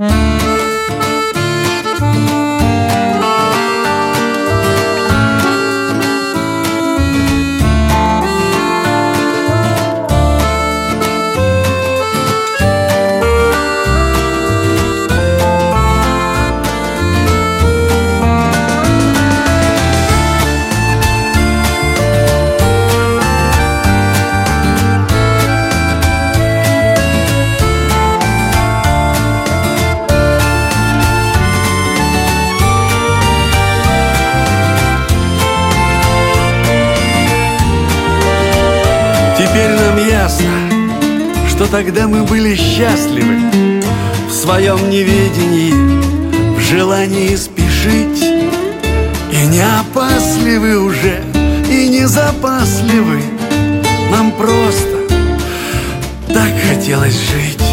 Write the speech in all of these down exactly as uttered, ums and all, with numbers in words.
Теперь нам ясно, что тогда мы были счастливы в своем неведении, в желании спешить. И не опасливы уже, и не запасливы. Нам просто так хотелось жить.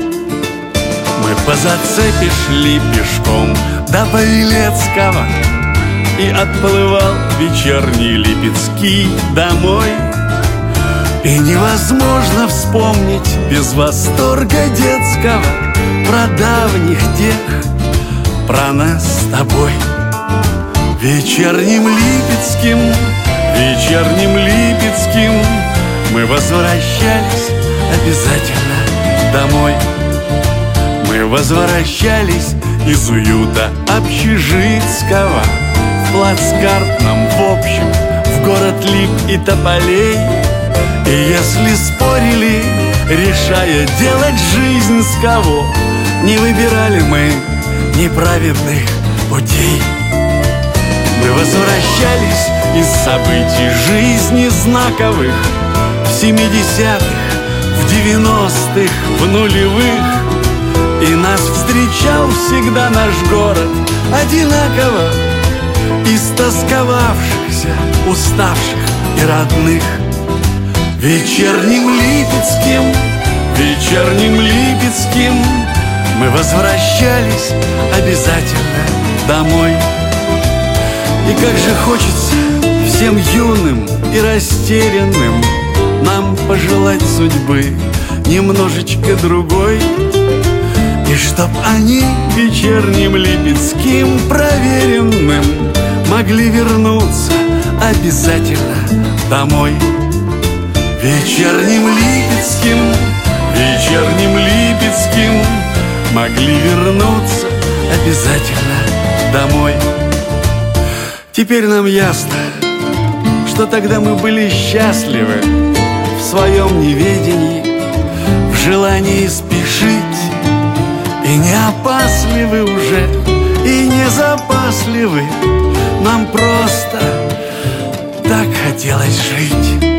Мы по зацепе шли пешком до Павелецкого, и отплывал вечерний Липецкий домой. И невозможно вспомнить без восторга детского про давних тех, про нас с тобой. Вечерним Липецким, вечерним Липецким мы возвращались обязательно домой. Мы возвращались из уюта общежитского в плацкартном, в общем, в город Лип и Тополей. И если спорили, решая делать жизнь с кого, не выбирали мы неправедных путей. Мы возвращались из событий жизни знаковых в семидесятых, в девяностых, в нулевых. И нас встречал всегда наш город одинаково, истосковавшихся, уставших и родных. Вечерним Липецким, вечерним Липецким мы возвращались обязательно домой. И как же хочется всем юным и растерянным нам пожелать судьбы немножечко другой. И чтоб они вечерним Липецким проверенным могли вернуться обязательно домой. Вечерним Липецким, вечерним Липецким могли вернуться обязательно домой. Теперь нам ясно, что тогда мы были счастливы в своем неведении, в желании спешить. И не опасливы уже, и не запасливы. Нам просто так хотелось жить.